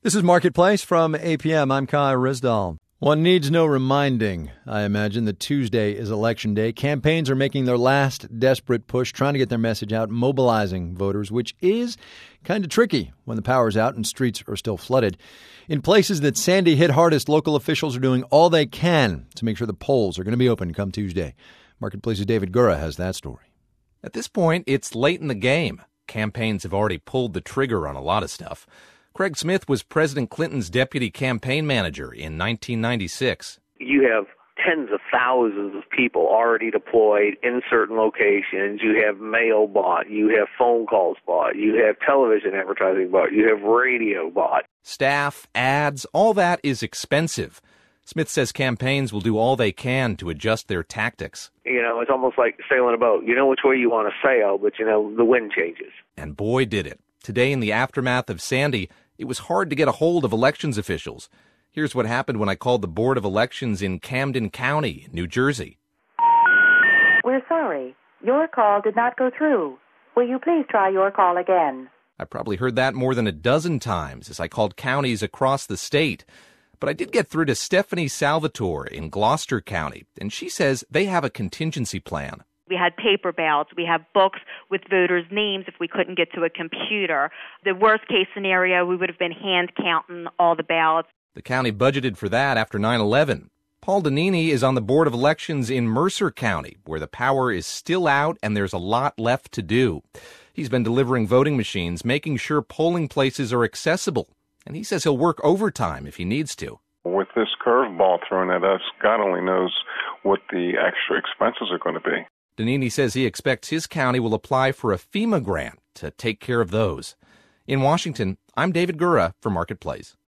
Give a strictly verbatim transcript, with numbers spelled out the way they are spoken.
This is Marketplace from A P M. I'm Kai Risdall. One needs no reminding, I imagine, that Tuesday is Election Day. Campaigns are making their last desperate push, trying to get their message out, mobilizing voters, which is kind of tricky when the power's out and streets are still flooded. In places that Sandy hit hardest, local officials are doing all they can to make sure the polls are going to be open come Tuesday. Marketplace's David Gura has that story. At this point, it's late in the game. Campaigns have already pulled the trigger on a lot of stuff. Craig Smith was President Clinton's deputy campaign manager in nineteen ninety-six. You have tens of thousands of people already deployed in certain locations. You have mail bought. You have phone calls bought. You have television advertising bought. You have radio bought. Staff, ads, all that is expensive. Smith says campaigns will do all they can to adjust their tactics. You know, it's almost like sailing a boat. You know which way you want to sail, but, you know, the wind changes. And boy, did it. Today, in the aftermath of Sandy, it was hard to get a hold of elections officials. Here's what happened when I called the Board of Elections in Camden County, New Jersey. We're sorry. Your call did not go through. Will you please try your call again? I probably heard that more than a dozen times as I called counties across the state. But I did get through to Stephanie Salvatore in Gloucester County, and she says they have a contingency plan. We had paper ballots. We have books with voters' names if we couldn't get to a computer. The worst-case scenario, we would have been hand-counting all the ballots. The county budgeted for that after nine eleven. Paul Donini is on the Board of Elections in Mercer County, where the power is still out and there's a lot left to do. He's been delivering voting machines, making sure polling places are accessible. And he says he'll work overtime if he needs to. With this curveball thrown at us, God only knows what the extra expenses are going to be. Donini says he expects his county will apply for a FEMA grant to take care of those. In Washington, I'm David Gura for Marketplace.